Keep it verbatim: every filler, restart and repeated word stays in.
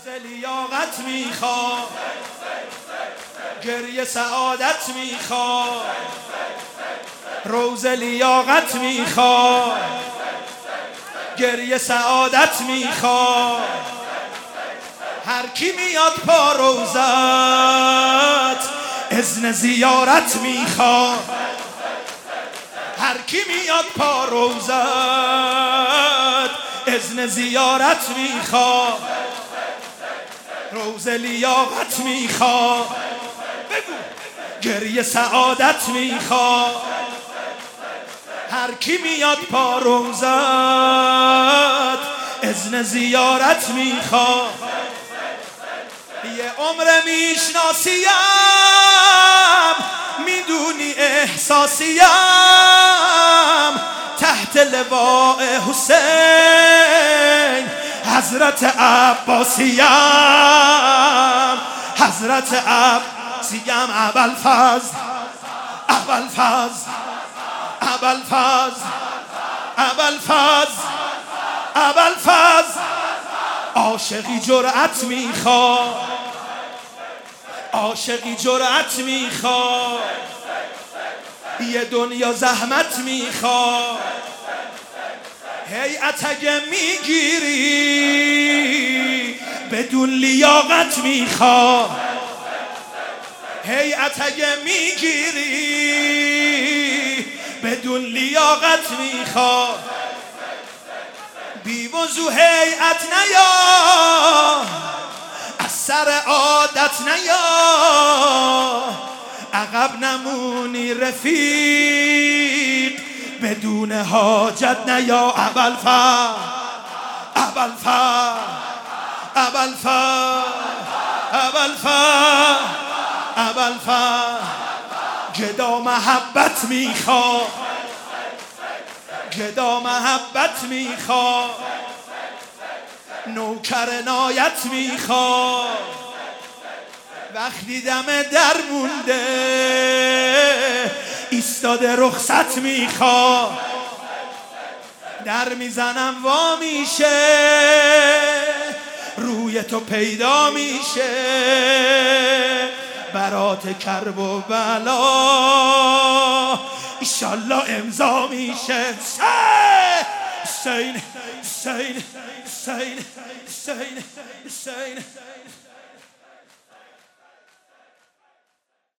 روز لیاقت میخواد، گریه سعادت میخواد، روز لیاقت میخواد، گریه سعادت میخواد. هر کی میاد پا روزت اذن زیارت میخواد، هر کی میاد پا روزت اذن زیارت میخواد، روز لیاقت میخواد، بگو گریه سعادت میخواد. هر کی میاد پا روزت اذن زیارت میخواد. یه عمر میشناسیم، میدونی احساسیم، تحت لواء حسین حضرت عباسیم، حضرت عباسیم. ابوالفضل ابوالفضل ابوالفضل ابوالفضل ابوالفضل. عاشقی جرأت میخواد، عاشقی جرأت میخواد، یه دنیا زحمت میخواد. هیئت اگه میگیری بدون لیاقت میخواد، هیئت اگه میگیری بدون لیاقت میخواد. بی وضو هیئت نیا، از سر عادت نیا، عقب نمونی رفیق بدون حاجت نیا. ابوالفضل ابوالفضل ابوالفضل ابوالفضل ابوالفضل. گدا محبت میخواد، گدا محبت میخواد، نوکر عنایت میخواد. وقتی دم در مونده ایستاده رخصت میخواد. در میزنم وا میشه، روی تو پیدا میشه، برات کرب و بلا ایشالله امضا میشه. حسین حسین حسین حسین حسین.